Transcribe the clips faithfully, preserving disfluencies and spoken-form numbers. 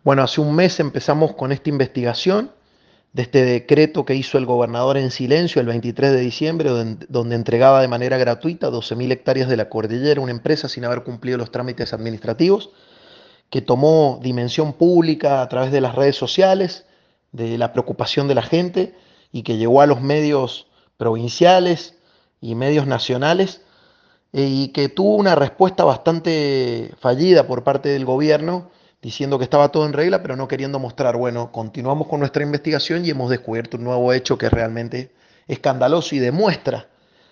Bueno, hace un mes empezamos con esta investigación de este decreto que hizo el gobernador en silencio el veintitrés de diciembre, donde, donde entregaba de manera gratuita doce mil hectáreas de la cordillera a una empresa sin haber cumplido los trámites administrativos, que tomó dimensión pública a través de las redes sociales, de la preocupación de la gente y que llegó a los medios provinciales y medios nacionales eh, y que tuvo una respuesta bastante fallida por parte del gobierno, diciendo que estaba todo en regla, pero no queriendo mostrar, bueno, continuamos con nuestra investigación y hemos descubierto un nuevo hecho que es realmente escandaloso y demuestra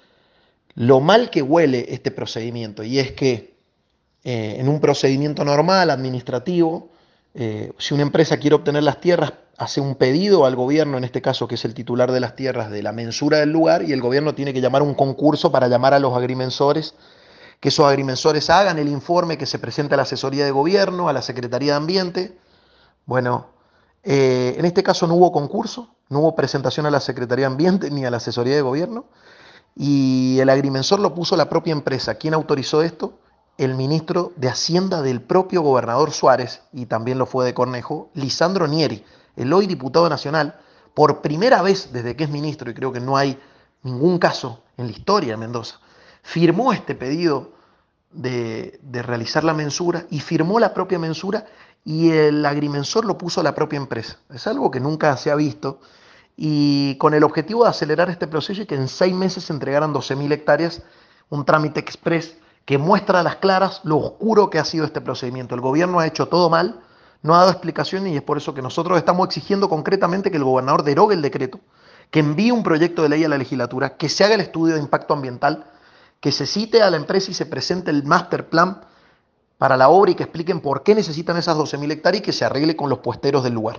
lo mal que huele este procedimiento, y es que eh, en un procedimiento normal, administrativo, eh, si una empresa quiere obtener las tierras, hace un pedido al gobierno, en este caso que es el titular de las tierras, de la mensura del lugar, y el gobierno tiene que llamar a un concurso para llamar a los agrimensores, que esos agrimensores hagan el informe que se presenta a la asesoría de gobierno, a la Secretaría de Ambiente. Bueno, eh, en este caso no hubo concurso, no hubo presentación a la Secretaría de Ambiente ni a la asesoría de gobierno, y el agrimensor lo puso la propia empresa. ¿Quién autorizó esto? El ministro de Hacienda del propio gobernador Suárez, y también lo fue de Cornejo, Lisandro Nieri, el hoy diputado nacional, por primera vez desde que es ministro, y creo que no hay ningún caso en la historia de Mendoza, firmó este pedido de, de realizar la mensura y firmó la propia mensura, y el agrimensor lo puso a la propia empresa. Es algo que nunca se ha visto, y con el objetivo de acelerar este proceso y que en seis meses se entregaran doce mil hectáreas, un trámite express que muestra a las claras lo oscuro que ha sido este procedimiento. El gobierno ha hecho todo mal, no ha dado explicaciones, y es por eso que nosotros estamos exigiendo concretamente que el gobernador derogue el decreto, que envíe un proyecto de ley a la legislatura, que se haga el estudio de impacto ambiental, que se cite a la empresa y se presente el master plan para la obra y que expliquen por qué necesitan esas doce mil hectáreas y que se arregle con los puesteros del lugar.